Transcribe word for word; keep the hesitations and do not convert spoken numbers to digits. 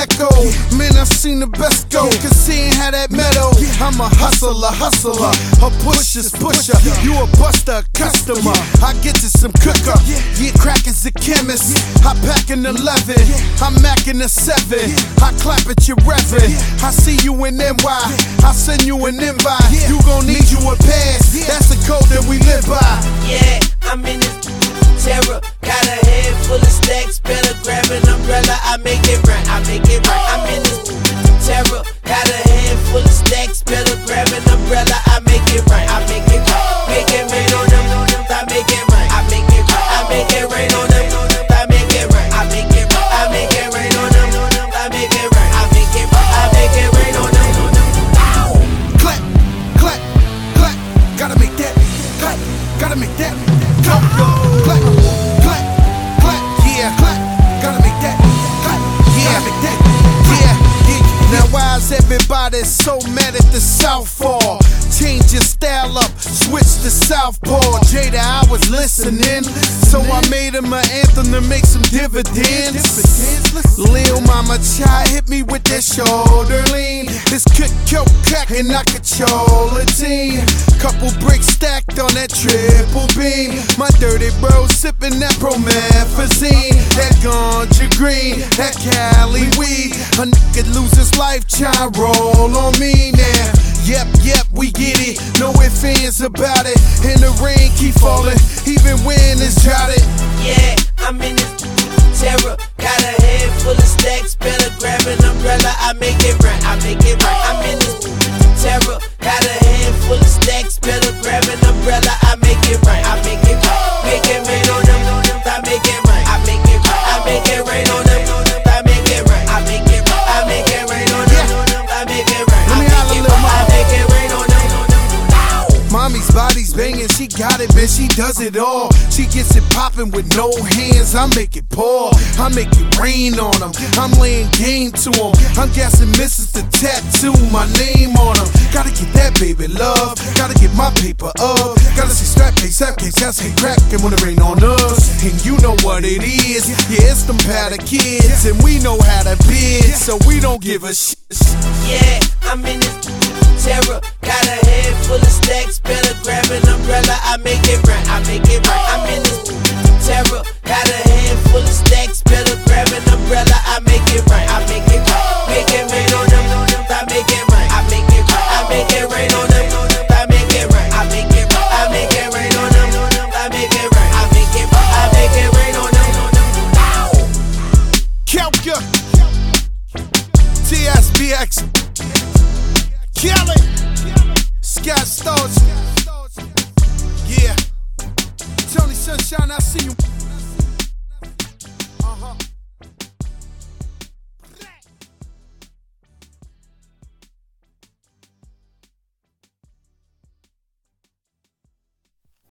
echo. Man, I seen the best go, cause seeing how that metal. I'm a hustler, hustler, a pusher's pusher. You a buster, a customer. I get to some cooker. Yeah, crack is a chemist. I pack an eleven. I'm macking a seven. I clap at your reverend. I see you in N Y. I send you an invite. You gon' need you a pass. That's the code that we live by. Yeah, I'm in this terror. Got a head full of stacks. Better grab an umbrella. I make it right. I make it right. I'm in this terror. Got a head full of stacks. Better grab an umbrella. I make it right. I make it right. Make it rain on them. I make it right. I make it right. I make it rain on them. I make it right. I make it right. I make it rain on them. I make it right. I make it right. I make it rain on them. Clap, clap, clap. Gotta make that. Clap, gotta make that. Clap, clap, clap, clap. Yeah, clap. Gotta make that. Clap, yeah, make that. Yeah, yeah. Now why is everybody so mad at the Southpaw? Change your style up, switch to Southpaw. Jada, I was listening, so I made him an anthem to make some dividends. Lil Mama Chai hit me with that shoulder lean. This could kill crack and I control a team. Couple bricks stacked on that triple beam. My dirty bro sipping that promethazine. That ganja green, that Cali weed. A nigga lose his life, try roll on me now. Yep, yep, we get it. No ifs, ands about it. And the rain keep falling, even when it's droughted. Yeah, I'm in this terror. Got a head full of stacks. Better grab an umbrella. I make it right. I make it right. I'm in this terror. Got a head full of stacks. Better grab an umbrella. I make it right. I make it right. Make it rain on them. I make it right. I make it right. I make it rain on them. I make it right. I make it right. I make it rain on them. I make it right. Let me holler, little mama. I make it rain on them. Mommy's body's banging, she got it, man, she does it all. She gets it popping with no hands, I make it pour. I make it rain on them, I'm laying game to them. I'm guessing misses the tattoo, my name on them. Gotta get that baby love, gotta get my paper up. Gotta see strap case, strap case, that's hate crackin' when it rain on us. And you know what it is, yeah, it's them powder kids. And we know how to bid, so we don't give a shit. Yeah, I'm in this terror. Got a head full of stacks. Better grab an umbrella. I make it right. I make it right. I'm in this terror. Got a head full of stacks. Better grab an umbrella. I make it right. I make it right. Make it rain on them. I make it right. I make it right. I make it rain on them. I make it right. I make it right. I make it rain on them. I make it right. I make it right. I make it rain on them. Kelka, T S B X, Kelly, Scott Stars, yeah, Tony Sunshine, I see you.